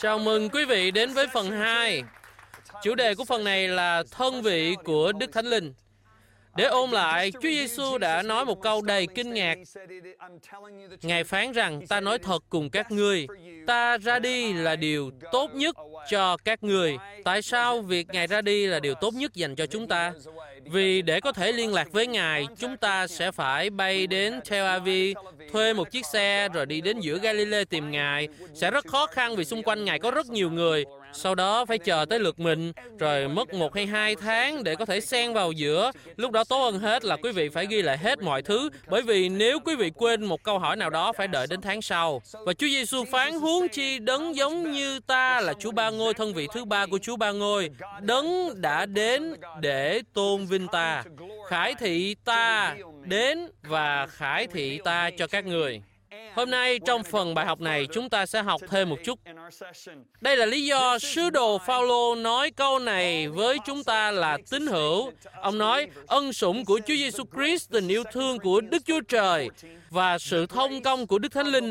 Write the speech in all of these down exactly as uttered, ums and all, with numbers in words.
Chào mừng quý vị đến với phần hai. Chủ đề của phần này là thân vị của Đức Thánh Linh. Để ôn lại, Chúa Giêsu đã nói một câu đầy kinh ngạc. Ngài phán rằng, ta nói thật cùng các ngươi, ta ra đi là điều tốt nhất cho các ngươi. Tại sao việc Ngài ra đi là điều tốt nhất dành cho chúng ta? Vì để có thể liên lạc với Ngài, chúng ta sẽ phải bay đến Tel Aviv, thuê một chiếc xe rồi đi đến giữa Galilee tìm Ngài. Sẽ rất khó khăn vì xung quanh Ngài có rất nhiều người. Sau đó phải chờ tới lượt mình, rồi mất một hay hai tháng để có thể xen vào giữa. Lúc đó tốt hơn hết là quý vị phải ghi lại hết mọi thứ, bởi vì nếu quý vị quên một câu hỏi nào đó phải đợi đến tháng sau. Và Chúa Giêsu phán, huống chi đấng giống như ta là Chúa Ba Ngôi, thân vị thứ ba của Chúa Ba Ngôi. Đấng đã đến để tôn vinh ta, khải thị ta đến và khải thị ta cho các người. Hôm nay trong phần bài học này chúng ta sẽ học thêm một chút. Đây là lý do sứ đồ Phao-lô nói câu này với chúng ta là tín hữu. Ông nói ân sủng của Chúa Giêsu Christ, tình yêu thương của Đức Chúa Trời và sự thông công của Đức Thánh Linh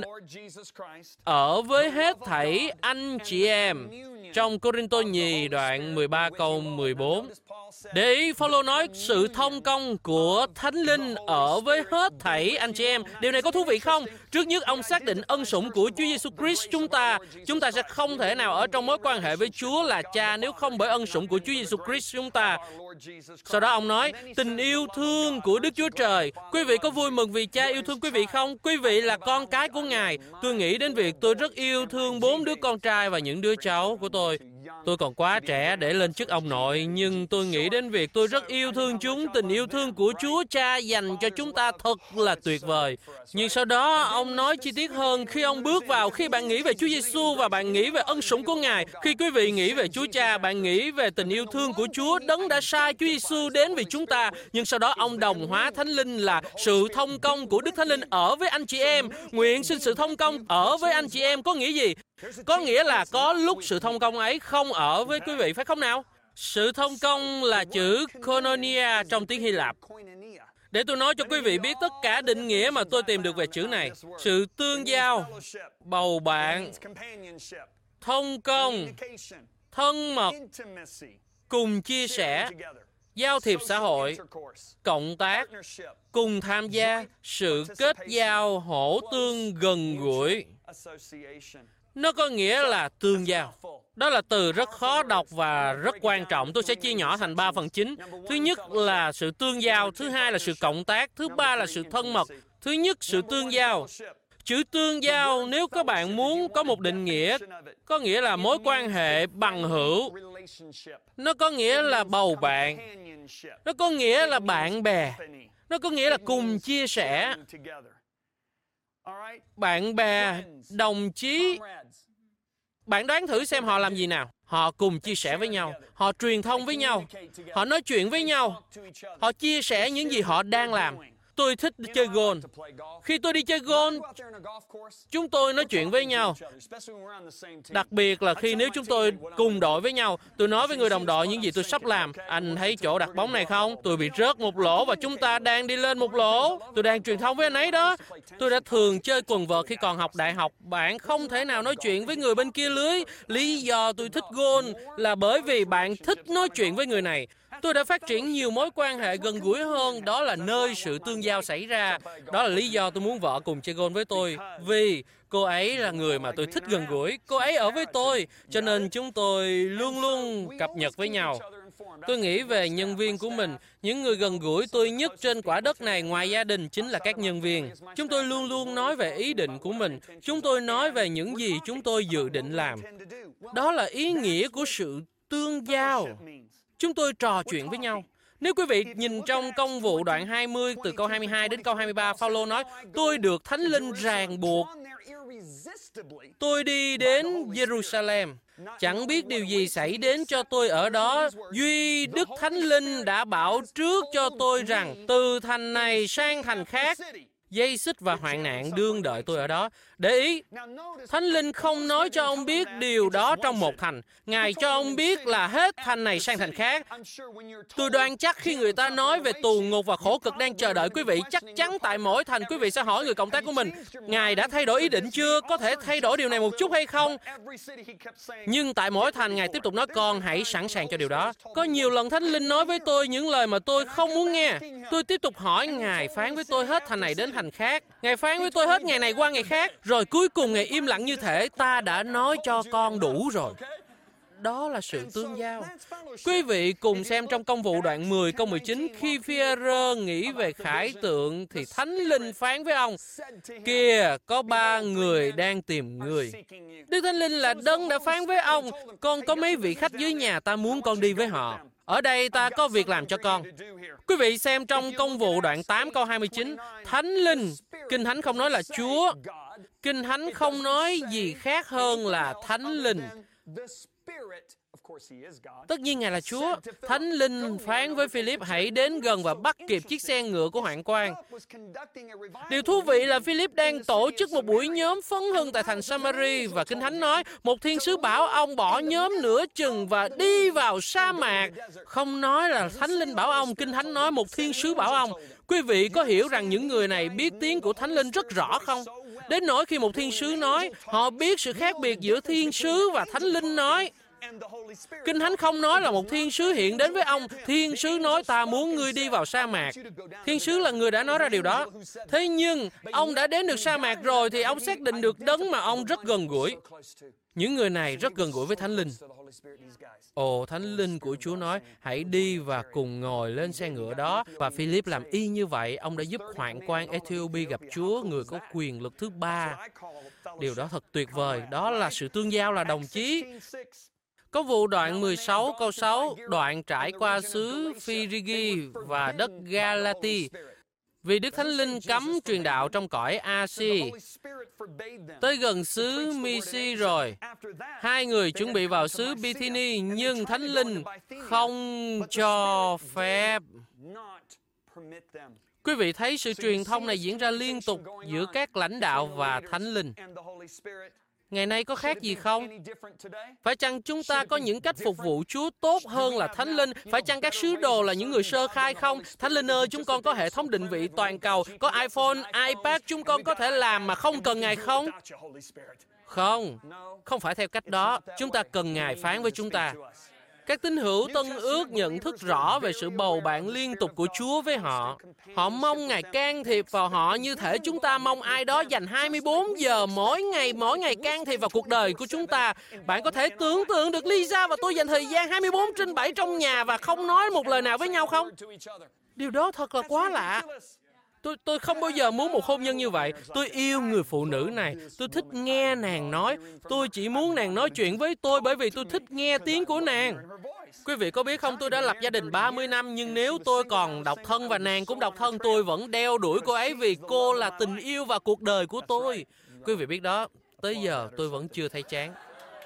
ở với hết thảy anh chị em. Trong Cô-rinh-tô nhì đoạn mười ba câu mười bốn. Để ý, Phao-lô nói sự thông công của Thánh Linh ở với hết thảy anh chị em. Điều này có thú vị không? Trước nhất, ông xác định ân sủng của Chúa Giêsu Christ chúng ta. Chúng ta sẽ không thể nào ở trong mối quan hệ với Chúa là Cha nếu không bởi ân sủng của Chúa Giêsu Christ chúng ta. Sau đó ông nói tình yêu thương của Đức Chúa Trời. Quý vị có vui mừng vì Cha yêu thương quý vị không? Quý vị là con cái của Ngài. Tôi nghĩ đến việc tôi rất yêu thương bốn đứa con trai và những đứa cháu của tôi. Tôi còn quá trẻ để lên chức ông nội, nhưng tôi nghĩ đến việc tôi rất yêu thương chúng. Tình yêu thương của Chúa Cha dành cho chúng ta thật là tuyệt vời. Nhưng sau đó, ông nói chi tiết hơn khi ông bước vào, khi bạn nghĩ về Chúa Giêsu và bạn nghĩ về ân sủng của Ngài. Khi quý vị nghĩ về Chúa Cha, bạn nghĩ về tình yêu thương của Chúa, Đấng đã sai Chúa Giêsu đến vì chúng ta. Nhưng sau đó, ông đồng hóa Thánh Linh là sự thông công của Đức Thánh Linh ở với anh chị em. Nguyện xin sự thông công ở với anh chị em có nghĩa gì? Có nghĩa là có lúc sự thông công ấy không ở với quý vị, phải không nào? Sự thông công là chữ koinonia trong tiếng Hy Lạp. Để tôi nói cho quý vị biết tất cả định nghĩa mà tôi tìm được về chữ này. Sự tương giao, bầu bạn, thông công, thân mật, cùng chia sẻ, giao thiệp xã hội, cộng tác, cùng tham gia, sự kết giao, hỗ tương, gần gũi. Nó có nghĩa là tương giao. Đó là từ rất khó đọc và rất quan trọng. Tôi sẽ chia nhỏ thành ba phần chính. Thứ nhất là sự tương giao, thứ hai là sự cộng tác, thứ ba là sự thân mật. Thứ nhất, sự tương giao. Chữ tương giao, nếu các bạn muốn có một định nghĩa, có nghĩa là mối quan hệ bằng hữu. Nó có nghĩa là bầu bạn. Nó có nghĩa là bạn bè. Nó có nghĩa là cùng chia sẻ. Bạn bè, đồng chí. Bạn đoán thử xem họ làm gì nào. Họ cùng chia sẻ với nhau. Họ truyền thông với nhau. Họ nói chuyện với nhau. Họ chia sẻ những gì họ đang làm. Tôi thích chơi golf. Khi tôi đi chơi golf, chúng tôi nói chuyện với nhau. Đặc biệt là khi nếu chúng tôi cùng đội với nhau, tôi nói với người đồng đội những gì tôi sắp làm. Anh thấy chỗ đặt bóng này không? Tôi bị rớt một lỗ và chúng ta đang đi lên một lỗ. Tôi đang truyền thông với anh ấy đó. Tôi đã thường chơi quần vợt khi còn học đại học. Bạn không thể nào nói chuyện với người bên kia lưới. Lý do tôi thích golf là bởi vì bạn thích nói chuyện với người này. Tôi đã phát triển nhiều mối quan hệ gần gũi hơn, đó là nơi sự tương giao xảy ra. Đó là lý do tôi muốn vợ cùng chơi golf với tôi. Vì cô ấy là người mà tôi thích gần gũi, cô ấy ở với tôi, cho nên chúng tôi luôn luôn cập nhật với nhau. Tôi nghĩ về nhân viên của mình, những người gần gũi tôi nhất trên quả đất này ngoài gia đình chính là các nhân viên. Chúng tôi luôn luôn nói về ý định của mình, chúng tôi nói về những gì chúng tôi dự định làm. Đó là ý nghĩa của sự tương giao. Chúng tôi trò chuyện với nhau. Nếu quý vị nhìn trong Công vụ đoạn hai mươi, từ câu hai mươi hai đến câu hai mươi ba, Phao-lô nói, tôi được Thánh Linh ràng buộc. Tôi đi đến Jerusalem. Chẳng biết điều gì xảy đến cho tôi ở đó. Duy Đức Thánh Linh đã bảo trước cho tôi rằng, từ thành này sang thành khác, Dây xích và hoạn nạn đương đợi tôi ở đó. Để ý, Thánh Linh không nói cho ông biết điều đó trong một thành. Ngài cho ông biết là hết thành này sang thành khác. Tôi đoan chắc khi người ta nói về tù ngục và khổ cực đang chờ đợi quý vị, chắc chắn tại mỗi thành quý vị sẽ hỏi người cộng tác của mình, Ngài đã thay đổi ý định chưa? Có thể thay đổi điều này một chút hay không? Nhưng tại mỗi thành, Ngài tiếp tục nói, con hãy sẵn sàng cho điều đó. Có nhiều lần Thánh Linh nói với tôi những lời mà tôi không muốn nghe. Tôi tiếp tục hỏi, Ngài phán với tôi hết thành này đến thành khác. Ngài phán với tôi hết ngày này qua ngày khác. Rồi cuối cùng Ngài im lặng như thể ta đã nói cho con đủ rồi. Đó là sự tương giao. Quý vị cùng xem trong Công vụ đoạn mười câu mười chín, khi Phi-e-rơ nghĩ về khải tượng thì Thánh Linh phán với ông, kìa, có ba người đang tìm người. Đức Thánh Linh là đấng đã phán với ông, con có mấy vị khách dưới nhà, ta muốn con đi với họ. Ở đây ta có việc làm cho con. Quý vị xem trong Công vụ đoạn tám câu hai mươi chín, Thánh Linh, Kinh Thánh không nói là Chúa. Kinh Thánh không nói gì khác hơn là Thánh Linh. Tất nhiên Ngài là Chúa. Thánh Linh phán với Philip hãy đến gần và bắt kịp chiếc xe ngựa của hoạn quan. Điều thú vị là Philip đang tổ chức một buổi nhóm phấn hưng tại thành Samari và Kinh Thánh nói một thiên sứ bảo ông bỏ nhóm nửa chừng và đi vào sa mạc. Không nói là Thánh Linh bảo ông, Kinh Thánh nói một thiên sứ bảo ông. Quý vị có hiểu rằng những người này biết tiếng của Thánh Linh rất rõ không? Đến nỗi khi một thiên sứ nói, họ biết sự khác biệt giữa thiên sứ và Thánh Linh nói. Kinh Thánh không nói là một thiên sứ hiện đến với ông. Thiên sứ nói ta muốn ngươi đi vào sa mạc. Thiên sứ là người đã nói ra điều đó. Thế nhưng ông đã đến được sa mạc rồi thì ông xác định được đấng mà ông rất gần gũi. Những người này rất gần gũi với Thánh Linh. Ồ, Thánh Linh của Chúa nói hãy đi và cùng ngồi lên xe ngựa đó. Và Philip làm y như vậy. Ông đã giúp hoạn quan Ethiopia gặp Chúa, người có quyền lực thứ ba. Điều đó thật tuyệt vời. Đó là sự tương giao, là đồng chí. Có vụ đoạn mười sáu câu sáu, đoạn trải qua xứ Phi-ri-gi và đất Ga-la-ti. Vì Đức Thánh Linh cấm truyền đạo trong cõi A-si. Tới gần xứ Mi-si rồi. Hai người chuẩn bị vào xứ Bithini, nhưng Thánh Linh không cho phép. Quý vị thấy sự truyền thông này diễn ra liên tục giữa các lãnh đạo và Thánh Linh. Ngày nay có khác gì không? Phải chăng chúng ta có những cách phục vụ Chúa tốt hơn là Thánh Linh? Phải chăng các sứ đồ là những người sơ khai không? Thánh Linh ơi, chúng con có hệ thống định vị toàn cầu, có iPhone, iPad, chúng con có thể làm mà không cần Ngài không? Không, không phải theo cách đó. Chúng ta cần Ngài phán với chúng ta. Các tín hữu Tân Ước nhận thức rõ về sự bầu bạn liên tục của Chúa với họ. Họ mong Ngài can thiệp vào họ như thể chúng ta mong ai đó dành hai mươi bốn giờ mỗi ngày, mỗi ngày can thiệp vào cuộc đời của chúng ta. Bạn có thể tưởng tượng được Lisa và tôi dành thời gian hai mươi bốn trên bảy trong nhà và không nói một lời nào với nhau không? Điều đó thật là quá lạ. Tôi, tôi không bao giờ muốn một hôn nhân như vậy. Tôi yêu người phụ nữ này. Tôi thích nghe nàng nói. Tôi chỉ muốn nàng nói chuyện với tôi bởi vì tôi thích nghe tiếng của nàng. Quý vị có biết không, tôi đã lập gia đình ba mươi năm, nhưng nếu tôi còn độc thân và nàng cũng độc thân, tôi vẫn đeo đuổi cô ấy vì cô là tình yêu và cuộc đời của tôi. Quý vị biết đó, tới giờ tôi vẫn chưa thấy chán.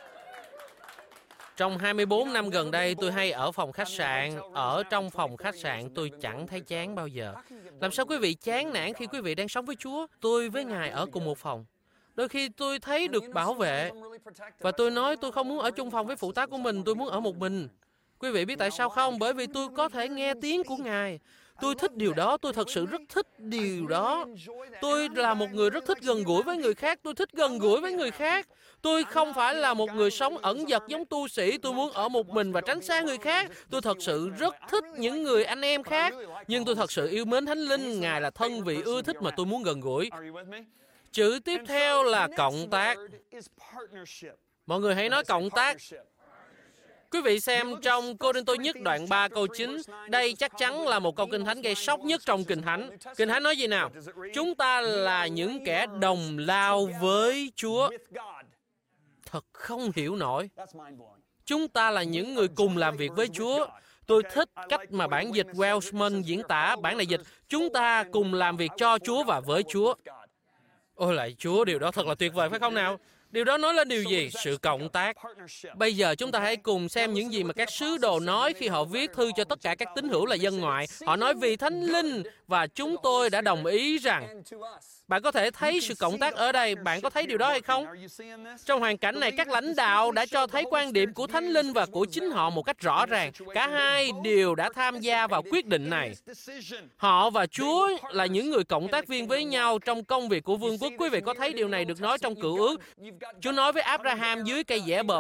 Trong hai mươi bốn năm gần đây, tôi hay ở phòng khách sạn. Ở trong phòng khách sạn, tôi chẳng thấy chán bao giờ. Làm sao quý vị chán nản khi quý vị đang sống với Chúa? Tôi với Ngài ở cùng một phòng. Đôi khi tôi thấy được bảo vệ. Và tôi nói tôi không muốn ở chung phòng với phụ tá của mình, tôi muốn ở một mình. Quý vị biết tại sao không? Bởi vì tôi có thể nghe tiếng của Ngài. Tôi thích điều đó, tôi thật sự rất thích điều đó. Tôi là một người rất thích gần gũi với người khác, tôi thích gần gũi với người khác. Tôi không phải là một người sống ẩn dật giống tu sĩ, tôi muốn ở một mình và tránh xa người khác. Tôi thật sự rất thích những người anh em khác, nhưng tôi thật sự yêu mến Thánh Linh, Ngài là thân vị ưa thích mà tôi muốn gần gũi. Chữ tiếp theo là cộng tác. Mọi người hãy nói cộng tác. Quý vị xem trong Cô-rinh-tô nhất đoạn ba câu chín, đây chắc chắn là một câu Kinh Thánh gây sốc nhất trong Kinh Thánh. Kinh Thánh nói gì nào? Chúng ta là những kẻ đồng lao với Chúa. Thật không hiểu nổi. Chúng ta là những người cùng làm việc với Chúa. Tôi thích cách mà bản dịch Welshman diễn tả, bản này dịch, chúng ta cùng làm việc cho Chúa và với Chúa. Ôi lạy Chúa, điều đó thật là tuyệt vời phải không nào? Điều đó nói lên điều gì? Sự cộng tác. Bây giờ chúng ta hãy cùng xem những gì mà các sứ đồ nói khi họ viết thư cho tất cả các tín hữu là dân ngoại. Họ nói vì Thánh Linh và chúng tôi đã đồng ý rằng. Bạn có thể thấy sự cộng tác ở đây. Bạn có thấy điều đó hay không? Trong hoàn cảnh này, các lãnh đạo đã cho thấy quan điểm của Thánh Linh và của chính họ một cách rõ ràng. Cả hai đều đã tham gia vào quyết định này. Họ và Chúa là những người cộng tác viên với nhau trong công việc của vương quốc. Quý vị có thấy điều này được nói trong Cựu Ước? Chúa nói với Abraham dưới cây dẻ bợp.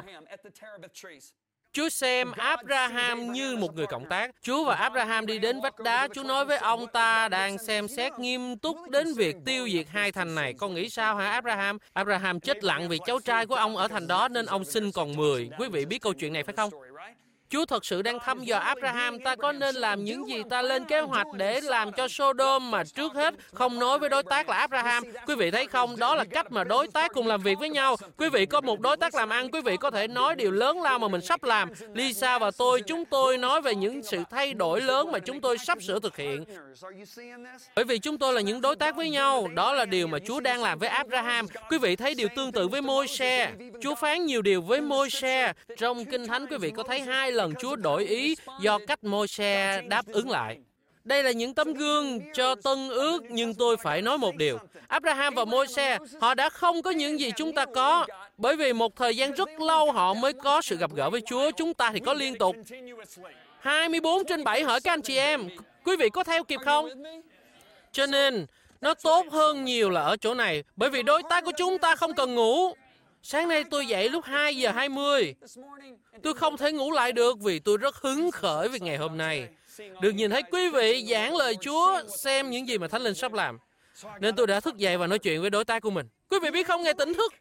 Chúa xem Abraham như một người cộng tác. Chúa và Abraham đi đến vách đá. Chúa nói với ông ta đang xem xét nghiêm túc đến việc tiêu diệt hai thành này. Con nghĩ sao hả Abraham? Abraham chết lặng vì cháu trai của ông ở thành đó nên ông sinh còn mười. Quý vị biết câu chuyện này phải không? Chúa thật sự đang thăm dò Abraham, ta có nên làm những gì? Ta lên kế hoạch để làm cho Sodom mà trước hết không nói với đối tác là Abraham. Quý vị thấy không? Đó là cách mà đối tác cùng làm việc với nhau. Quý vị có một đối tác làm ăn, quý vị có thể nói điều lớn lao mà mình sắp làm. Lisa và tôi, chúng tôi nói về những sự thay đổi lớn mà chúng tôi sắp sửa thực hiện. Bởi vì chúng tôi là những đối tác với nhau. Đó là điều mà Chúa đang làm với Abraham. Quý vị thấy điều tương tự với Môi-se. Chúa phán nhiều điều với Môi-se. Trong Kinh Thánh, quý vị có thấy hai lần Chúa đổi ý do cách Môi-se đáp ứng lại. Đây là những tấm gương cho Tân Ước, nhưng tôi phải nói một điều. Abraham và Môi-se, họ đã không có những gì chúng ta có, bởi vì một thời gian rất lâu họ mới có sự gặp gỡ với Chúa. Chúng ta thì có liên tục. hai mươi bốn trên bảy hỏi các anh chị em, quý vị có theo kịp không? Cho nên, nó tốt hơn nhiều là ở chỗ này, bởi vì đối tác của chúng ta không cần ngủ. Sáng nay tôi dậy lúc hai giờ hai mươi. Tôi không thể ngủ lại được vì tôi rất hứng khởi vì ngày hôm nay. Được nhìn thấy quý vị giảng lời Chúa, xem những gì mà Thánh Linh sắp làm. Nên tôi đã thức dậy và nói chuyện với đối tác của mình. Quý vị biết không, Ngài tỉnh thức.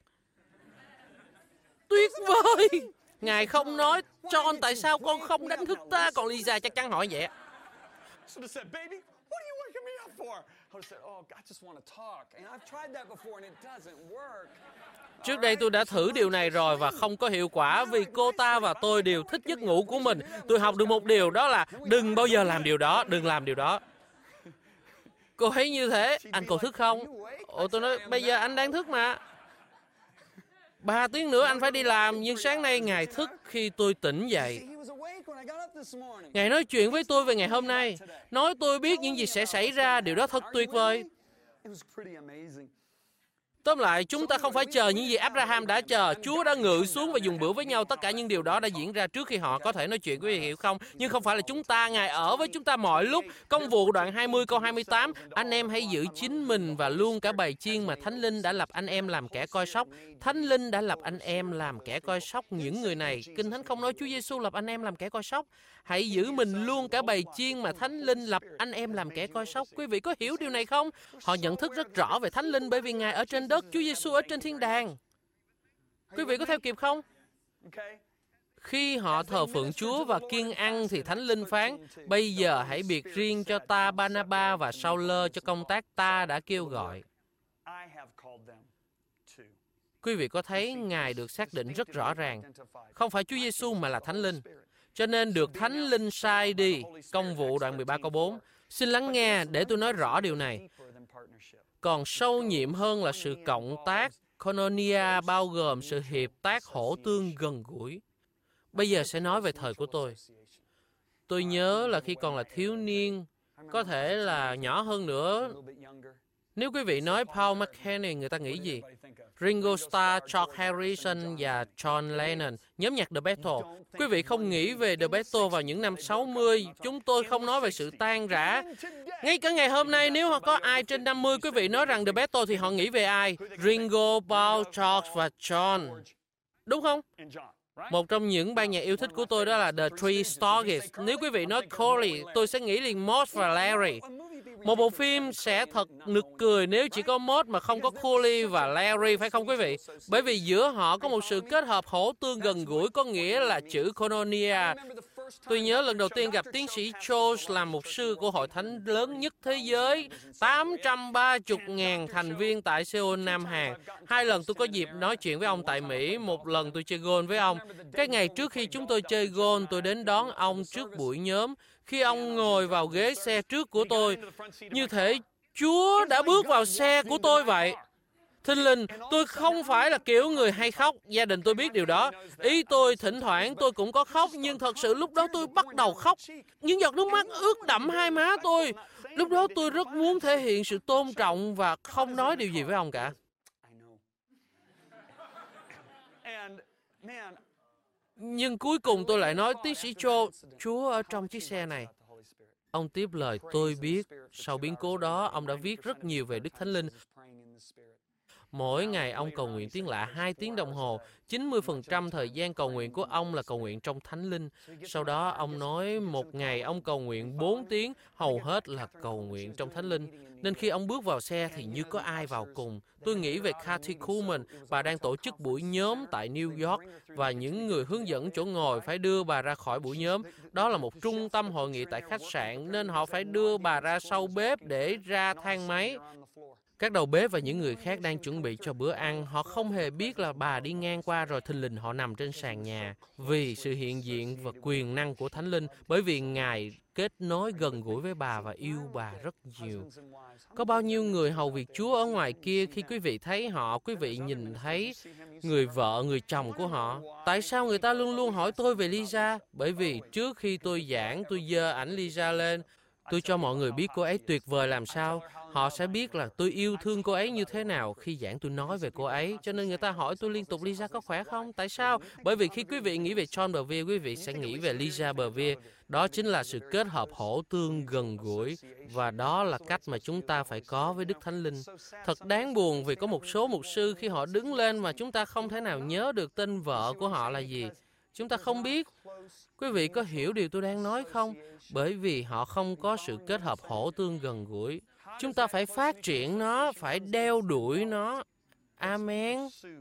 Tuyệt vời! Ngài không nói, John, tại sao con không đánh thức ta? Còn Lisa chắc chắn hỏi vậy. Trước đây tôi đã thử điều này rồi và không có hiệu quả vì cô ta và tôi đều thích giấc ngủ của mình. Tôi học được một điều, đó là đừng bao giờ làm điều đó, đừng làm điều đó. Cô thấy như thế, anh còn thức không? Ồ, tôi nói, bây giờ anh đang thức mà. Ba tiếng nữa anh phải đi làm, nhưng sáng nay Ngài thức khi tôi tỉnh dậy. Ngài nói chuyện với tôi về ngày hôm nay, nói tôi biết những gì sẽ xảy ra, điều đó thật tuyệt vời. Tóm lại, chúng ta không phải chờ những gì Abraham đã chờ. Chúa đã ngự xuống và dùng bữa với nhau. Tất cả những điều đó đã diễn ra trước khi họ có thể nói chuyện, quý vị hiểu không? Nhưng không phải là chúng ta. Ngài ở với chúng ta mọi lúc. Công vụ đoạn hai mươi câu hai mươi tám. Anh em hãy giữ chính mình và luôn cả bầy chiên mà Thánh Linh đã lập anh em làm kẻ coi sóc. Thánh Linh đã lập anh em làm kẻ coi sóc những người này. Kinh Thánh không nói Chúa Giêsu lập anh em làm kẻ coi sóc. Hãy giữ mình luôn cả bầy chiên mà Thánh Linh lập anh em làm kẻ coi sóc. Quý vị có hiểu điều này không? Họ nhận thức rất rõ về Thánh Linh bởi vì Ngài ở trên đất, Chúa Giêsu ở trên thiên đàng. Quý vị có theo kịp không? Khi họ thờ phượng Chúa và kiêng ăn thì Thánh Linh phán, bây giờ hãy biệt riêng cho ta Ba-na-ba và Sao-lơ cho công tác ta đã kêu gọi. Quý vị có thấy Ngài được xác định rất rõ ràng. Không phải Chúa Giêsu mà là Thánh Linh. Cho nên được Thánh Linh sai đi. Công vụ đoạn mười ba câu bốn. Xin lắng nghe để tôi nói rõ điều này. Còn sâu nhiệm hơn là sự cộng tác, koinonia bao gồm sự hiệp tác hỗ tương gần gũi. Bây giờ sẽ nói về thời của tôi. Tôi nhớ là khi còn là thiếu niên, có thể là nhỏ hơn nữa. Nếu quý vị nói Paul McCartney, người ta nghĩ gì? Ringo Starr, George Harrison và John Lennon, nhóm nhạc The Beatles. Quý vị không nghĩ về The Beatles vào những năm sáu mươi. Chúng tôi không nói về sự tan rã. Ngay cả ngày hôm nay, nếu có ai trên năm mươi, quý vị nói rằng The Beatles thì họ nghĩ về ai? Ringo, Paul, George và John. Đúng không? Một trong những ban nhạc yêu thích của tôi đó là The Three Stooges. Nếu quý vị nói Corey, tôi sẽ nghĩ liền Moss và Larry. Một bộ phim sẽ thật nực cười nếu chỉ có Moss mà không có Cooley và Larry, phải không quý vị? Bởi vì giữa họ có một sự kết hợp hỗ tương gần gũi, có nghĩa là chữ koinonia. Tôi nhớ lần đầu tiên gặp tiến sĩ Jones làm mục sư của hội thánh lớn nhất thế giới, tám trăm ba mươi nghìn thành viên tại Seoul, Nam Hàn. Hai lần tôi có dịp nói chuyện với ông tại Mỹ, một lần tôi chơi golf với ông. Cái ngày trước khi chúng tôi chơi golf, tôi đến đón ông trước buổi nhóm. Khi ông ngồi vào ghế xe trước của tôi, như thể Chúa đã bước vào xe của tôi vậy. Thình lình, tôi không phải là kiểu người hay khóc. Gia đình tôi biết điều đó. Ý tôi, thỉnh thoảng tôi cũng có khóc, nhưng thật sự lúc đó tôi bắt đầu khóc. Những giọt nước mắt ướt đẫm hai má tôi. Lúc đó tôi rất muốn thể hiện sự tôn trọng và không nói điều gì với ông cả. Nhưng cuối cùng tôi lại nói, tiến sĩ Joe, Chúa ở trong chiếc xe này. Ông tiếp lời, tôi biết, sau biến cố đó, ông đã viết rất nhiều về Đức Thánh Linh. Mỗi ngày ông cầu nguyện tiếng lạ hai tiếng đồng hồ, chín mươi phần trăm thời gian cầu nguyện của ông là cầu nguyện trong Thánh Linh. Sau đó ông nói một ngày ông cầu nguyện bốn tiếng, hầu hết là cầu nguyện trong Thánh Linh. Nên khi ông bước vào xe thì như có ai vào cùng. Tôi nghĩ về Kathy Kuhlman, bà đang tổ chức buổi nhóm tại New York và những người hướng dẫn chỗ ngồi phải đưa bà ra khỏi buổi nhóm. Đó là một trung tâm hội nghị tại khách sạn nên họ phải đưa bà ra sau bếp để ra thang máy. Các đầu bếp và những người khác đang chuẩn bị cho bữa ăn, họ không hề biết là bà đi ngang qua rồi thình lình họ nằm trên sàn nhà. Vì sự hiện diện và quyền năng của Thánh Linh, bởi vì Ngài kết nối gần gũi với bà và yêu bà rất nhiều. Có bao nhiêu người hầu việc Chúa ở ngoài kia, khi quý vị thấy họ, quý vị nhìn thấy người vợ, người chồng của họ. Tại sao người ta luôn luôn hỏi tôi về Lisa? Bởi vì trước khi tôi giảng, tôi giơ ảnh Lisa lên. Tôi cho mọi người biết cô ấy tuyệt vời làm sao. Họ sẽ biết là tôi yêu thương cô ấy như thế nào khi giảng tôi nói về cô ấy. Cho nên người ta hỏi tôi liên tục, Lisa có khỏe không? Tại sao? Bởi vì khi quý vị nghĩ về John Bevere, quý vị sẽ nghĩ về Lisa Bevere. Đó chính là sự kết hợp hỗ tương gần gũi. Và đó là cách mà chúng ta phải có với Đức Thánh Linh. Thật đáng buồn vì có một số mục sư khi họ đứng lên mà chúng ta không thể nào nhớ được tên vợ của họ là gì. Chúng ta không biết. Quý vị có hiểu điều tôi đang nói không? Bởi vì họ không có sự kết hợp hỗ tương gần gũi. Chúng ta phải phát triển nó, phải đeo đuổi nó. Amen.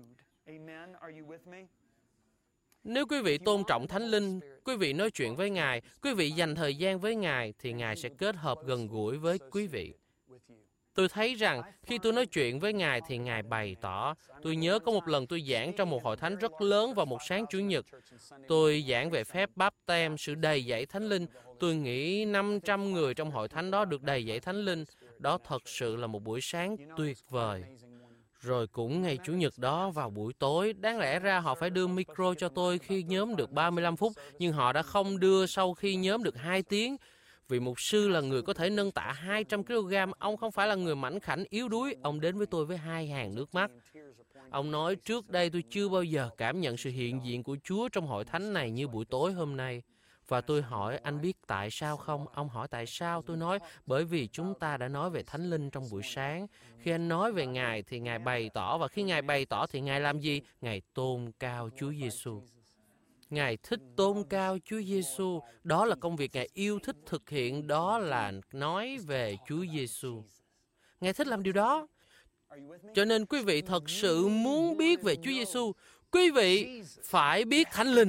Nếu quý vị tôn trọng Thánh Linh, quý vị nói chuyện với Ngài, quý vị dành thời gian với Ngài, thì Ngài sẽ kết hợp gần gũi với quý vị. Tôi thấy rằng khi tôi nói chuyện với Ngài thì Ngài bày tỏ. Tôi nhớ có một lần tôi giảng trong một hội thánh rất lớn vào một sáng Chủ nhật. Tôi giảng về phép báp têm, sự đầy dẫy Thánh Linh. Tôi nghĩ năm trăm người trong hội thánh đó được đầy dẫy Thánh Linh. Đó thật sự là một buổi sáng tuyệt vời. Rồi cũng ngày Chủ nhật đó vào buổi tối, đáng lẽ ra họ phải đưa micro cho tôi khi nhóm được ba mươi lăm phút, nhưng họ đã không đưa sau khi nhóm được hai tiếng. Vì mục sư là người có thể nâng tạ hai trăm ki lô gam, ông không phải là người mảnh khảnh yếu đuối. Ông đến với tôi với hai hàng nước mắt. Ông nói, trước đây tôi chưa bao giờ cảm nhận sự hiện diện của Chúa trong hội thánh này như buổi tối hôm nay. Và tôi hỏi, anh biết tại sao không? Ông hỏi tại sao? Tôi nói, bởi vì chúng ta đã nói về Thánh Linh trong buổi sáng. Khi anh nói về Ngài thì Ngài bày tỏ, và khi Ngài bày tỏ thì Ngài làm gì? Ngài tôn cao Chúa Giêsu. Ngài thích tôn cao Chúa Giêsu. Đó là công việc Ngài yêu thích thực hiện, đó là nói về Chúa Giêsu. Ngài thích làm điều đó. Cho nên quý vị thật sự muốn biết về Chúa Giêsu, quý vị phải biết Thánh Linh.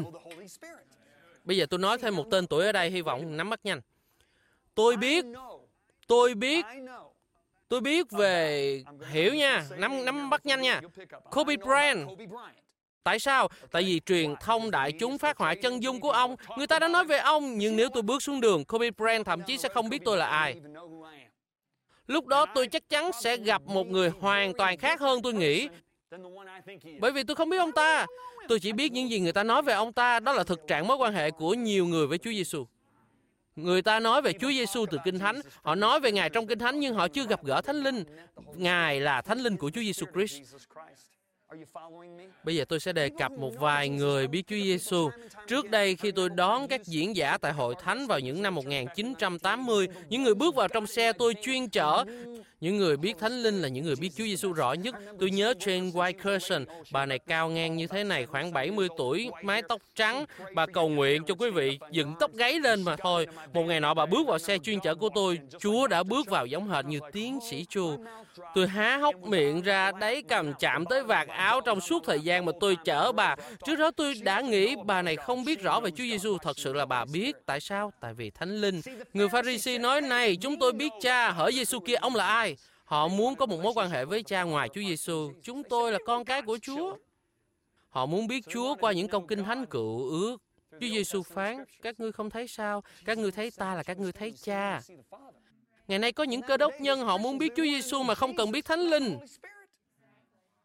Bây giờ tôi nói thêm một tên tuổi ở đây, hy vọng nắm bắt nhanh. Tôi biết, tôi biết, tôi biết về, hiểu nha, nắm nắm bắt nhanh nha. Kobe Bryant. Tại sao? Tại vì truyền thông đại chúng phát họa chân dung của ông. Người ta đã nói về ông, nhưng nếu tôi bước xuống đường, Kobe Bryant thậm chí sẽ không biết tôi là ai. Lúc đó tôi chắc chắn sẽ gặp một người hoàn toàn khác hơn tôi nghĩ. Bởi vì tôi không biết ông ta. Tôi chỉ biết những gì người ta nói về ông ta. Đó là thực trạng mối quan hệ của nhiều người với Chúa Giêsu. Người ta nói về Chúa Giêsu từ Kinh Thánh. Họ nói về Ngài trong Kinh Thánh nhưng họ chưa gặp gỡ Thánh Linh. Ngài là Thánh Linh của Chúa Giêsu Christ. Bây giờ tôi sẽ đề cập một vài người biết Chúa Giêsu. Trước đây khi tôi đón các diễn giả tại hội thánh vào những năm một nghìn chín trăm tám mươi, những người bước vào trong xe tôi chuyên chở. Những người biết Thánh Linh là những người biết Chúa Giêsu rõ nhất. Tôi nhớ Jane White Curzon, bà này cao ngang như thế này, khoảng bảy mươi tuổi, mái tóc trắng. Bà cầu nguyện cho quý vị dựng tóc gáy lên mà thôi. Một ngày nọ bà bước vào xe chuyên chở của tôi. Chúa đã bước vào giống hệt như tiến sĩ Chu. Tôi há hốc miệng ra, đáy cầm chạm tới vạt áo trong suốt thời gian mà tôi chở bà. Trước đó tôi đã nghĩ bà này không biết rõ về Chúa Giêsu. Thật sự là bà biết. Tại sao? Tại vì Thánh Linh. Người Pha-ri-si nói, này, chúng tôi biết Cha, hỡi Giêsu kia, ông là ai? Họ muốn có một mối quan hệ với Cha ngoài Chúa Giêsu. Chúng tôi là con cái của Chúa. Họ muốn biết Chúa qua những câu Kinh Thánh cựu ước. Chúa Giêsu phán, các ngươi không thấy sao? Các ngươi thấy ta là các ngươi thấy Cha. Ngày nay có những cơ đốc nhân họ muốn biết Chúa Giêsu mà không cần biết Thánh Linh.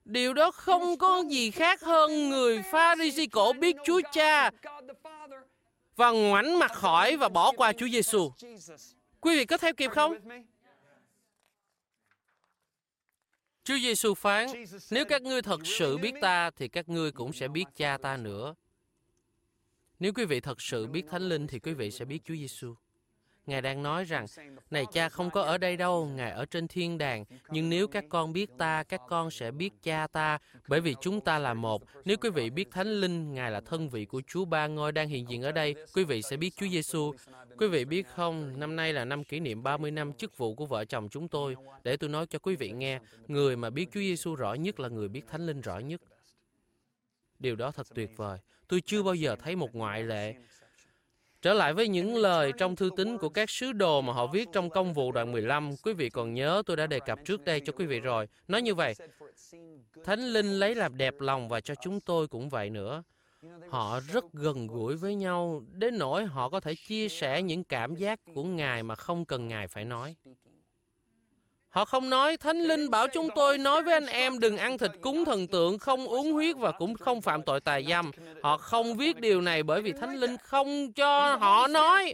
Điều đó không có gì khác hơn người Pha-ri-si cổ biết Chúa Cha và ngoảnh mặt khỏi và bỏ qua Chúa Giêsu. Quý vị có theo kịp không? Chúa Giêsu phán, nếu các ngươi thật sự biết ta, thì các ngươi cũng sẽ biết Cha ta nữa. Nếu quý vị thật sự biết Thánh Linh, thì quý vị sẽ biết Chúa Giêsu. Ngài đang nói rằng, này Cha không có ở đây đâu, Ngài ở trên thiên đàng. Nhưng nếu các con biết ta, các con sẽ biết Cha ta, bởi vì chúng ta là một. Nếu quý vị biết Thánh Linh, Ngài là thân vị của Chúa Ba Ngôi đang hiện diện ở đây, quý vị sẽ biết Chúa Giêsu. Quý vị biết không, năm nay là năm kỷ niệm ba mươi năm chức vụ của vợ chồng chúng tôi. Để tôi nói cho quý vị nghe, người mà biết Chúa Giêsu rõ nhất là người biết Thánh Linh rõ nhất. Điều đó thật tuyệt vời. Tôi chưa bao giờ thấy một ngoại lệ. Trở lại với những lời trong thư tín của các sứ đồ mà họ viết trong Công vụ đoạn mười lăm, quý vị còn nhớ tôi đã đề cập trước đây cho quý vị rồi. Nói như vậy, Thánh Linh lấy làm đẹp lòng và cho chúng tôi cũng vậy nữa. Họ rất gần gũi với nhau, đến nỗi họ có thể chia sẻ những cảm giác của Ngài mà không cần Ngài phải nói. Họ không nói, Thánh Linh bảo chúng tôi nói với anh em đừng ăn thịt cúng thần tượng, không uống huyết và cũng không phạm tội tà dâm. Họ không viết điều này bởi vì Thánh Linh không cho họ nói.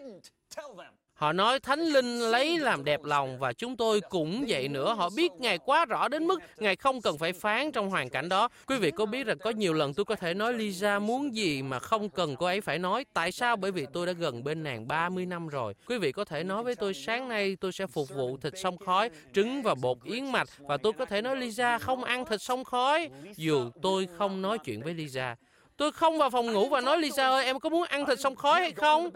Họ nói Thánh Linh lấy làm đẹp lòng và chúng tôi cũng vậy nữa. Họ biết Ngài quá rõ đến mức Ngài không cần phải phán trong hoàn cảnh đó. Quý vị có biết rằng có nhiều lần tôi có thể nói Lisa muốn gì mà không cần cô ấy phải nói. Tại sao? Bởi vì tôi đã gần bên nàng ba mươi năm rồi. Quý vị có thể nói với tôi sáng nay tôi sẽ phục vụ thịt xông khói, trứng và bột yến mạch. Và tôi có thể nói Lisa không ăn thịt xông khói. Dù tôi không nói chuyện với Lisa. Tôi không vào phòng ngủ và nói Lisa ơi, em có muốn ăn thịt xông khói hay không?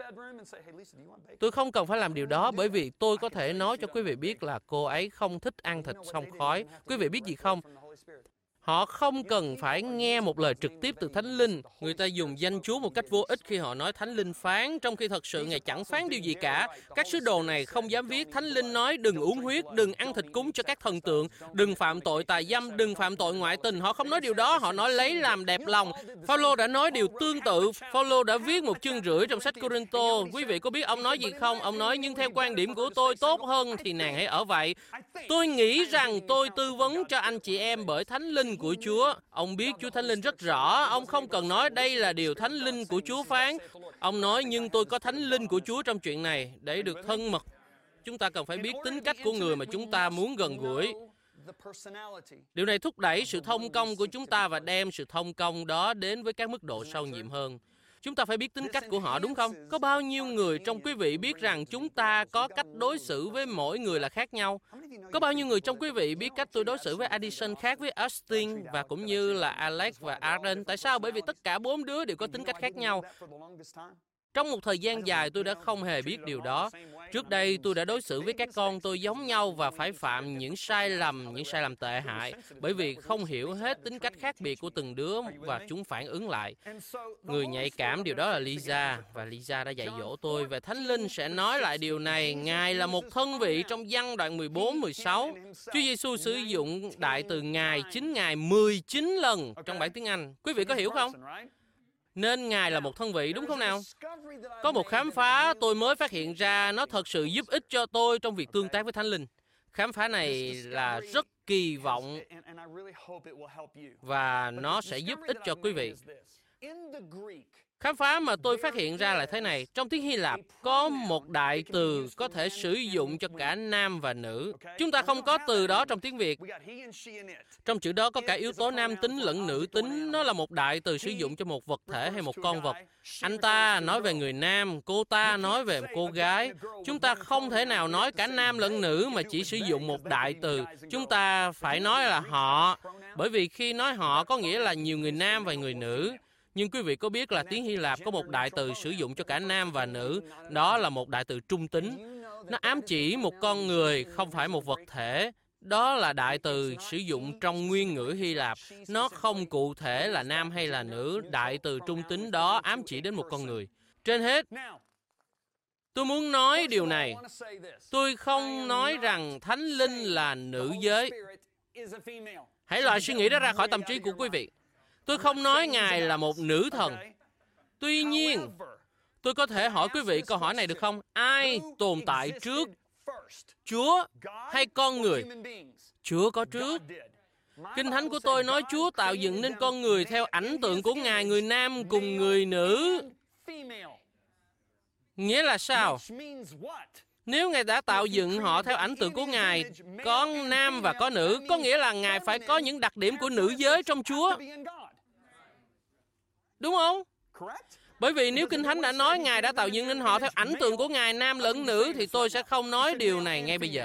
Tôi không cần phải làm điều đó bởi vì tôi có thể nói cho quý vị biết là cô ấy không thích ăn thịt xông khói. Quý vị biết gì không? Họ không cần phải nghe một lời trực tiếp từ Thánh Linh. Người ta dùng danh Chúa một cách vô ích khi họ nói Thánh Linh phán, trong khi thật sự Ngài chẳng phán điều gì cả. Các sứ đồ này không dám viết Thánh Linh nói đừng uống huyết, đừng ăn thịt cúng cho các thần tượng, đừng phạm tội tà dâm, đừng phạm tội ngoại tình. Họ không nói điều đó, họ nói lấy làm đẹp lòng. Phaolô đã nói điều tương tự. Phaolô đã viết một chương rưỡi trong sách Cô-rinh-tô. Quý vị có biết ông nói gì không? Ông nói nhưng theo quan điểm của tôi tốt hơn thì nàng hãy ở vậy. Tôi nghĩ rằng tôi tư vấn cho anh chị em bởi Thánh Linh của Chúa. Ông biết Chúa Thánh Linh rất rõ. Ông không cần nói đây là điều Thánh Linh của Chúa phán. Ông nói nhưng tôi có Thánh Linh của Chúa trong chuyện này để được thân mật. Chúng ta cần phải biết tính cách của người mà chúng ta muốn gần gũi. Điều này thúc đẩy sự thông công của chúng ta và đem sự thông công đó đến với các mức độ sâu nhiệm hơn. Chúng ta phải biết tính cách của họ, đúng không? Có bao nhiêu người trong quý vị biết rằng chúng ta có cách đối xử với mỗi người là khác nhau? Có bao nhiêu người trong quý vị biết cách tôi đối xử với Addison khác với Austin và cũng như là Alex và Aaron? Tại sao? Bởi vì tất cả bốn đứa đều có tính cách khác nhau. Trong một thời gian dài tôi đã không hề biết điều đó. Trước đây tôi đã đối xử với các con tôi giống nhau và phải phạm những sai lầm, những sai lầm tệ hại bởi vì không hiểu hết tính cách khác biệt của từng đứa và chúng phản ứng lại. Người nhạy cảm điều đó là Lisa và Lisa đã dạy dỗ tôi về Thánh Linh sẽ nói lại điều này. Ngài là một thân vị trong Giăng đoạn mười bốn, mười sáu. Chúa Giêsu sử dụng đại từ Ngài chính Ngài mười chín lần trong bản tiếng Anh. Quý vị có hiểu không? Nên Ngài là một thân vị, đúng không nào? Có một khám phá tôi mới phát hiện ra, nó thật sự giúp ích cho tôi trong việc tương tác với Thánh Linh. Khám phá này là rất kỳ vọng và nó sẽ giúp ích cho quý vị. Khám phá mà tôi phát hiện ra là thế này. Trong tiếng Hy Lạp, có một đại từ có thể sử dụng cho cả nam và nữ. Chúng ta không có từ đó trong tiếng Việt. Trong chữ đó có cả yếu tố nam tính lẫn nữ tính. Nó là một đại từ sử dụng cho một vật thể hay một con vật. Anh ta nói về người nam, cô ta nói về cô gái. Chúng ta không thể nào nói cả nam lẫn nữ mà chỉ sử dụng một đại từ. Chúng ta phải nói là họ, bởi vì khi nói họ có nghĩa là nhiều người nam và người nữ. Nhưng quý vị có biết là tiếng Hy Lạp có một đại từ sử dụng cho cả nam và nữ, đó là một đại từ trung tính. Nó ám chỉ một con người, không phải một vật thể. Đó là đại từ sử dụng trong nguyên ngữ Hy Lạp. Nó không cụ thể là nam hay là nữ. Đại từ trung tính đó ám chỉ đến một con người. Trên hết, tôi muốn nói điều này. Tôi không nói rằng Thánh Linh là nữ giới. Hãy loại suy nghĩ đó ra khỏi tâm trí của quý vị. Tôi không nói Ngài là một nữ thần. Tuy nhiên, tôi có thể hỏi quý vị câu hỏi này được không? Ai tồn tại trước? Chúa hay con người? Chúa có trước. Kinh Thánh của tôi nói Chúa tạo dựng nên con người theo ảnh tượng của Ngài, người nam cùng người nữ. Nghĩa là sao? Nếu Ngài đã tạo dựng họ theo ảnh tượng của Ngài, có nam và có nữ, có nghĩa là Ngài phải có những đặc điểm của nữ giới trong Chúa. Đúng không? Bởi vì nếu Kinh Thánh đã nói Ngài đã tạo dựng nên họ theo ảnh tượng của Ngài, nam lẫn nữ, thì tôi sẽ không nói điều này ngay bây giờ.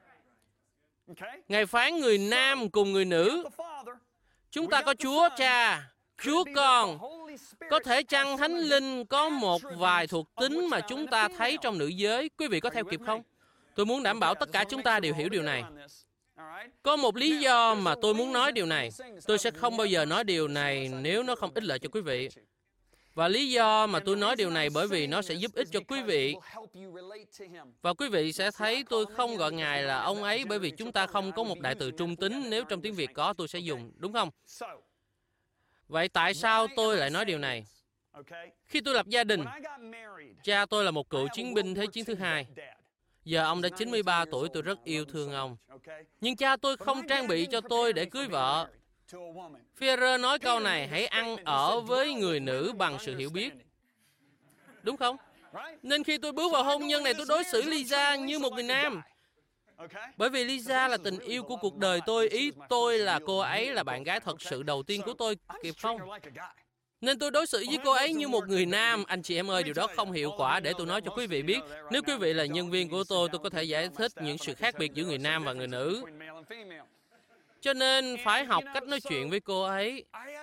Ngài phán người nam cùng người nữ. Chúng ta có Chúa Cha, Chúa Con. Có thể chăng Thánh Linh có một vài thuộc tính mà chúng ta thấy trong nữ giới? Quý vị có theo kịp không? Tôi muốn đảm bảo tất cả chúng ta đều hiểu điều này. Có một lý do mà tôi muốn nói điều này. Tôi sẽ không bao giờ nói điều này nếu nó không ích lợi cho quý vị. Và lý do mà tôi nói điều này bởi vì nó sẽ giúp ích cho quý vị. Và quý vị sẽ thấy tôi không gọi Ngài là ông ấy bởi vì chúng ta không có một đại từ trung tính. Nếu trong tiếng Việt có, tôi sẽ dùng. Đúng không? Vậy tại sao tôi lại nói điều này? Khi tôi lập gia đình, cha tôi là một cựu chiến binh Thế chiến thứ hai. Giờ ông đã chín mươi ba tuổi, tôi rất yêu thương ông. Nhưng cha tôi không trang bị cho tôi để cưới vợ. Phi-e-rơ nói câu này, hãy ăn ở với người nữ bằng sự hiểu biết. Đúng không? Nên khi tôi bước vào hôn nhân này, tôi đối xử Lisa như một người nam. Bởi vì Lisa là tình yêu của cuộc đời tôi. Ý tôi là cô ấy là bạn gái thật sự đầu tiên của tôi, kịp không? Nên tôi đối xử với cô ấy như một người nam. Anh chị em ơi, điều đó không hiệu quả. Để tôi nói cho quý vị biết, nếu quý vị là nhân viên của tôi, tôi có thể giải thích những sự khác biệt giữa người nam và người nữ. Cho nên phải học cách nói chuyện với cô ấy.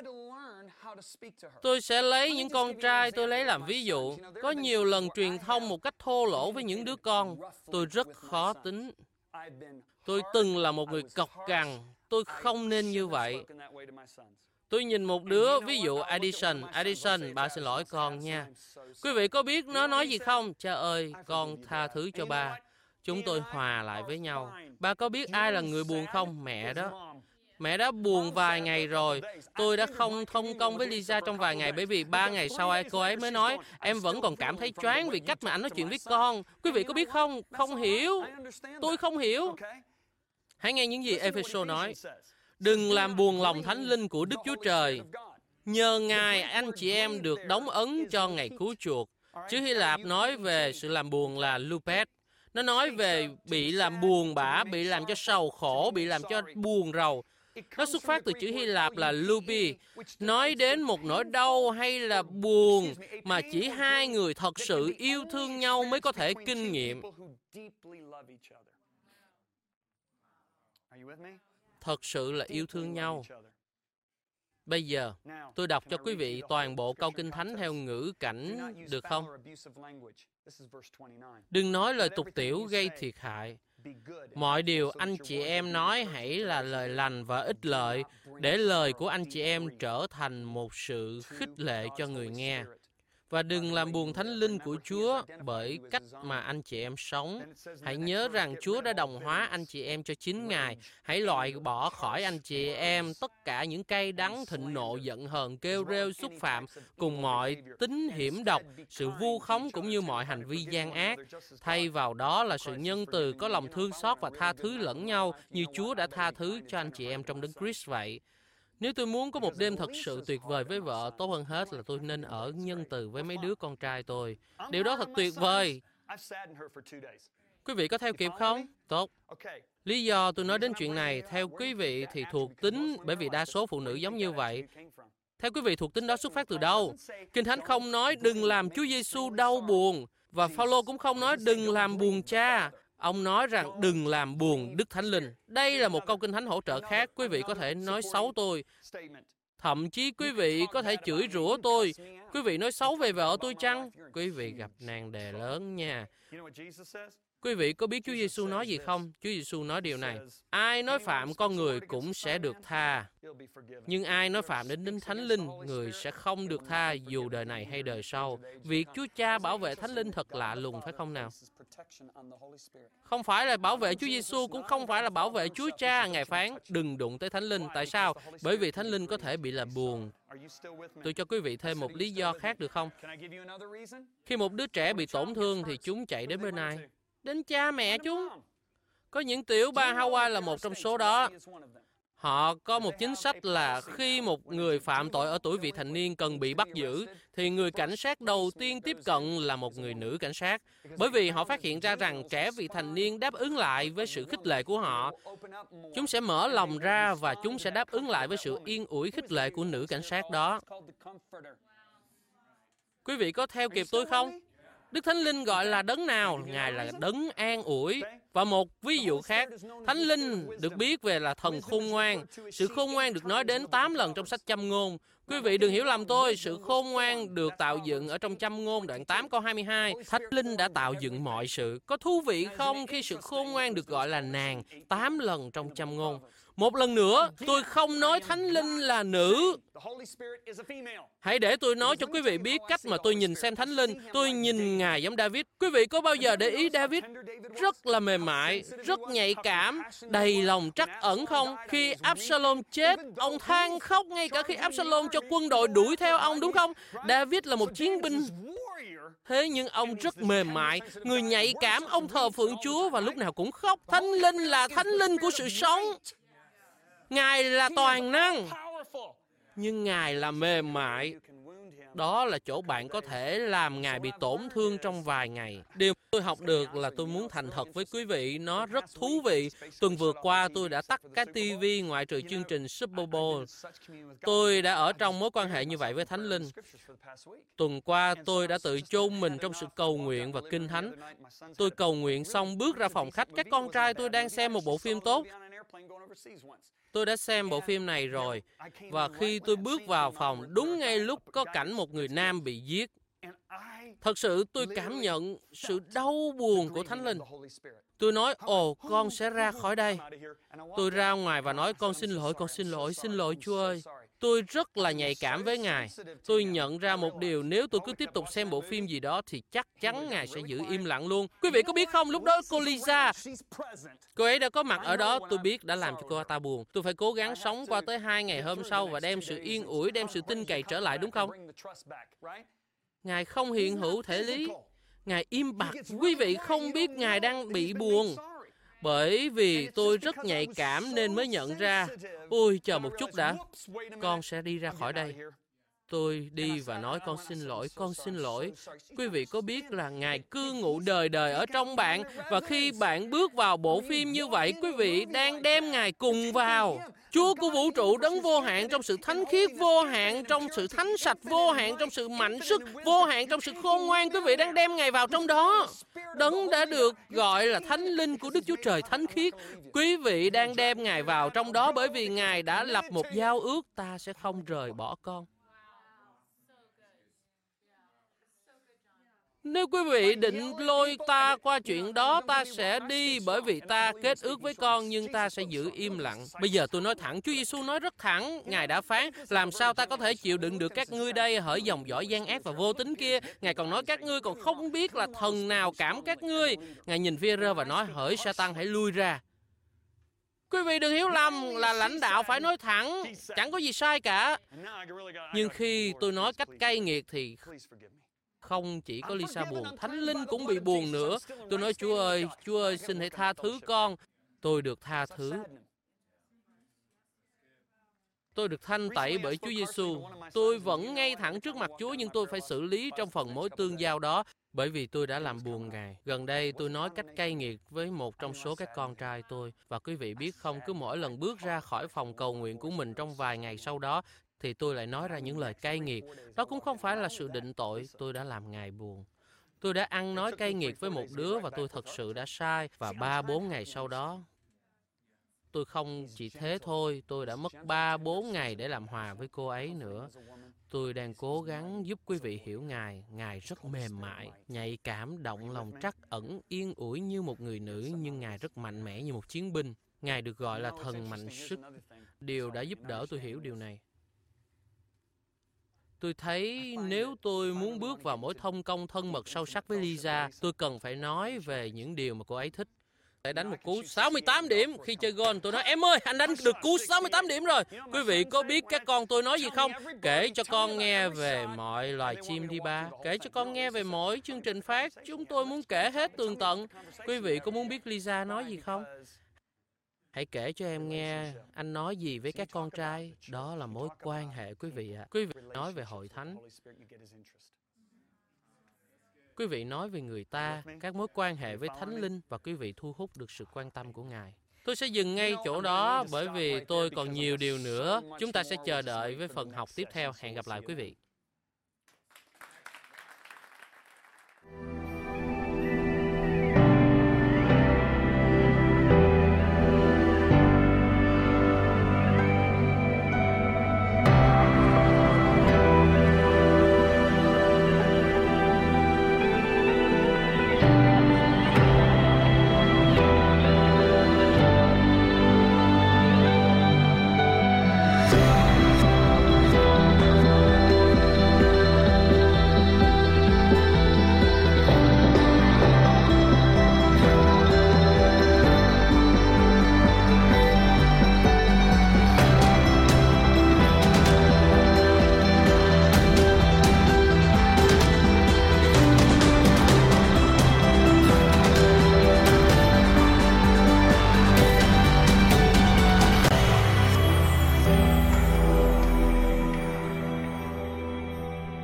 Tôi sẽ lấy những con trai tôi lấy làm ví dụ. Có nhiều lần truyền thông một cách thô lỗ với những đứa con. Tôi rất khó tính. Tôi từng là một người cọc cằn. Tôi không nên như vậy. Tôi nhìn một đứa, ví dụ Addison. Addison, ba xin lỗi con nha. Quý vị có biết nó nói gì không? Cha ơi, con tha thứ cho ba. Chúng tôi hòa lại với nhau. Ba có biết ai là người buồn không? Mẹ đó. Mẹ đã buồn vài ngày rồi. Tôi đã không thông công với Lisa trong vài ngày bởi vì ba ngày sau ai cô ấy mới nói em vẫn còn cảm thấy choáng vì cách mà anh nói chuyện với con. Quý vị có biết không? Không hiểu. Tôi không hiểu. Hãy nghe những gì Ephesos nói. Đừng làm buồn lòng Thánh Linh của Đức Chúa Trời. Nhờ Ngài, anh chị em được đóng ấn cho ngày cứu chuộc. Chữ Hy Lạp nói về sự làm buồn là lupet. Nó nói về bị làm buồn bã, bị làm cho sầu khổ, bị làm cho buồn rầu. Nó xuất phát từ chữ Hy Lạp là lupi, nói đến một nỗi đau hay là buồn mà chỉ hai người thật sự yêu thương nhau mới có thể kinh nghiệm. Thật sự là yêu thương nhau. Bây giờ, tôi đọc cho quý vị toàn bộ câu Kinh Thánh theo ngữ cảnh, được không? Đừng nói lời tục tiểu gây thiệt hại. Mọi điều anh chị em nói hãy là lời lành và ích lợi, để lời của anh chị em trở thành một sự khích lệ cho người nghe. Và đừng làm buồn Thánh Linh của Chúa bởi cách mà anh chị em sống. Hãy nhớ rằng Chúa đã đồng hóa anh chị em cho chính Ngài. Hãy loại bỏ khỏi anh chị em tất cả những cay đắng, thịnh nộ, giận hờn, kêu rêu, xúc phạm, cùng mọi tính hiểm độc, sự vu khống cũng như mọi hành vi gian ác. Thay vào đó là sự nhân từ, có lòng thương xót và tha thứ lẫn nhau như Chúa đã tha thứ cho anh chị em trong Đấng Christ vậy. Nếu tôi muốn có một đêm thật sự tuyệt vời với vợ, tốt hơn hết là tôi nên ở nhân từ với mấy đứa con trai tôi. Điều đó thật tuyệt vời. Quý vị có theo kịp không? Tốt. Lý do tôi nói đến chuyện này, theo quý vị thì thuộc tính, bởi vì đa số phụ nữ giống như vậy. Theo quý vị, thuộc tính đó xuất phát từ đâu? Kinh Thánh không nói đừng làm Chúa Giêsu đau buồn, và Phao-lô cũng không nói đừng làm buồn cha. Ông nói rằng đừng làm buồn Đức Thánh Linh. Đây là một câu Kinh Thánh hỗ trợ khác. Quý vị có thể nói xấu tôi. Thậm chí quý vị có thể chửi rủa tôi. Quý vị nói xấu về vợ tôi chăng? Quý vị gặp nan đề lớn nha. Quý vị có biết Chúa Giêsu nói gì không? Chúa Giêsu nói điều này. Ai nói phạm con người cũng sẽ được tha. Nhưng ai nói phạm đến Đấng Thánh Linh, người sẽ không được tha dù đời này hay đời sau. Việc Chúa Cha bảo vệ Thánh Linh thật lạ lùng, phải không nào? Không phải là bảo vệ Chúa Giêsu, cũng không phải là bảo vệ Chúa Cha. Ngài phán, đừng đụng tới Thánh Linh. Tại sao? Bởi vì Thánh Linh có thể bị làm buồn. Tôi cho quý vị thêm một lý do khác được không? Khi một đứa trẻ bị tổn thương thì chúng chạy đến bên ai? Đến cha mẹ chúng. Có những tiểu bang Hawaii là một trong số đó. Họ có một chính sách là khi một người phạm tội ở tuổi vị thành niên cần bị bắt giữ, thì người cảnh sát đầu tiên tiếp cận là một người nữ cảnh sát. Bởi vì họ phát hiện ra rằng trẻ vị thành niên đáp ứng lại với sự khích lệ của họ. Chúng sẽ mở lòng ra và chúng sẽ đáp ứng lại với sự yên ủi khích lệ của nữ cảnh sát đó. Quý vị có theo kịp tôi không? Đức Thánh Linh gọi là đấng nào? Ngài là đấng an ủi. Và một ví dụ khác, Thánh Linh được biết về là thần khôn ngoan. Sự khôn ngoan được nói đến tám lần trong sách Châm Ngôn. Quý vị đừng hiểu lầm tôi, sự khôn ngoan được tạo dựng ở trong Châm Ngôn đoạn tám câu hai mươi hai. Thánh Linh đã tạo dựng mọi sự. Có thú vị không khi sự khôn ngoan được gọi là nàng tám lần trong Châm Ngôn? Một lần nữa, tôi không nói Thánh Linh là nữ. Hãy để tôi nói cho quý vị biết cách mà tôi nhìn xem Thánh Linh. Tôi nhìn Ngài giống David. Quý vị có bao giờ để ý David rất là mềm mại, rất nhạy cảm, đầy lòng trắc ẩn không? Khi Absalom chết, ông than khóc ngay cả khi Absalom cho quân đội đuổi theo ông, đúng không? David là một chiến binh. Thế nhưng ông rất mềm mại, người nhạy cảm, ông thờ phượng Chúa và lúc nào cũng khóc. Thánh Linh là Thánh Linh của sự sống. Ngài là toàn năng, nhưng Ngài là mềm mại. Đó là chỗ bạn có thể làm Ngài bị tổn thương trong vài ngày. Điều tôi học được là tôi muốn thành thật với quý vị, nó rất thú vị. Tuần vừa qua tôi đã tắt cái ti vi ngoại trừ chương trình Super Bowl. Tôi đã ở trong mối quan hệ như vậy với Thánh Linh. Tuần qua tôi đã tự chôn mình trong sự cầu nguyện và kinh thánh. Tôi cầu nguyện xong bước ra phòng khách, các con trai tôi đang xem một bộ phim tốt. Tôi đã xem bộ phim này rồi, và khi tôi bước vào phòng, đúng ngay lúc có cảnh một người nam bị giết. Thật sự tôi cảm nhận sự đau buồn của Thánh Linh. Tôi nói, ồ, con sẽ ra khỏi đây. Tôi ra ngoài và nói, con xin lỗi, con xin lỗi, xin lỗi Chúa ơi. Tôi rất là nhạy cảm với Ngài. Tôi nhận ra một điều, nếu tôi cứ tiếp tục xem bộ phim gì đó thì chắc chắn Ngài sẽ giữ im lặng luôn. Quý vị có biết không, lúc đó cô Lisa, cô ấy đã có mặt ở đó, tôi biết đã làm cho cô ta buồn. Tôi phải cố gắng sống qua tới hai ngày hôm sau và đem sự yên ủi, đem sự tin cậy trở lại, đúng không? Ngài không hiện hữu thể lý. Ngài im bặt. Quý vị không biết Ngài đang bị buồn. Bởi vì tôi rất nhạy cảm nên mới nhận ra, ôi, chờ một chút đã, con sẽ đi ra khỏi đây. Tôi đi và nói, con xin lỗi, con xin lỗi. Quý vị có biết là Ngài cư ngụ đời đời ở trong bạn, và khi bạn bước vào bộ phim như vậy, quý vị đang đem Ngài cùng vào. Chúa của vũ trụ, đấng vô hạn trong sự thánh khiết, vô hạn trong sự thánh sạch, vô hạn trong sự mạnh sức, vô hạn trong sự khôn ngoan. Quý vị đang đem Ngài vào trong đó. Đấng đã được gọi là Thánh Linh của Đức Chúa Trời thánh khiết. Quý vị đang đem Ngài vào trong đó bởi vì Ngài đã lập một giao ước, ta sẽ không rời bỏ con. Nếu quý vị định lôi ta qua chuyện đó, ta sẽ đi bởi vì ta kết ước với con, nhưng ta sẽ giữ im lặng. Bây giờ tôi nói thẳng, Chúa Giêsu nói rất thẳng. Ngài đã phán, làm sao ta có thể chịu đựng được các ngươi đây hỡi dòng dõi gian ác và vô tín kia. Ngài còn nói các ngươi còn không biết là thần nào cảm các ngươi. Ngài nhìn Phi-e-rơ và nói, hỡi Sa-tan hãy lui ra. Quý vị đừng hiểu lầm là lãnh đạo phải nói thẳng, chẳng có gì sai cả. Nhưng khi tôi nói cách cay nghiệt thì không chỉ có Lisa buồn, Thánh Linh cũng bị buồn nữa. Tôi nói, Chúa ơi, Chúa ơi, xin hãy tha thứ con. Tôi được tha thứ. Tôi được thanh tẩy bởi Chúa Giêsu. Tôi vẫn ngay thẳng trước mặt Chúa, nhưng tôi phải xử lý trong phần mối tương giao đó, bởi vì tôi đã làm buồn Ngài. Gần đây tôi nói cách cay nghiệt với một trong số các con trai tôi. Và quý vị biết không, cứ mỗi lần bước ra khỏi phòng cầu nguyện của mình trong vài ngày sau đó, thì tôi lại nói ra những lời cay nghiệt. Đó cũng không phải là sự định tội, tôi đã làm Ngài buồn. Tôi đã ăn nói cay nghiệt với một đứa và tôi thật sự đã sai. Và ba bốn ngày sau đó, tôi không chỉ thế thôi, tôi đã mất ba bốn ngày để làm hòa với cô ấy nữa. Tôi đang cố gắng giúp quý vị hiểu Ngài. Ngài rất mềm mại, nhạy cảm, động lòng trắc ẩn, yên ủi như một người nữ, nhưng Ngài rất mạnh mẽ như một chiến binh. Ngài được gọi là thần mạnh sức. Điều đã giúp đỡ tôi hiểu điều này. Tôi thấy nếu tôi muốn bước vào mối thông công thân mật sâu sắc với Lisa, tôi cần phải nói về những điều mà cô ấy thích. Để đánh một cú sáu mươi tám điểm khi chơi golf. Tôi nói, em ơi, anh đánh được cú sáu mươi tám điểm rồi. Quý vị có biết các con tôi nói gì không? Kể cho con nghe về mọi loài chim đi ba. Kể cho con nghe về mỗi chương trình phát. Chúng tôi muốn kể hết tường tận. Quý vị có muốn biết Lisa nói gì không? Hãy kể cho em nghe anh nói gì với các con trai. Đó là mối quan hệ, quý vị ạ. Quý vị nói về hội thánh. Quý vị nói về người ta, các mối quan hệ với Thánh Linh, và quý vị thu hút được sự quan tâm của Ngài. Tôi sẽ dừng ngay chỗ đó bởi vì tôi còn nhiều điều nữa. Chúng ta sẽ chờ đợi với phần học tiếp theo. Hẹn gặp lại quý vị.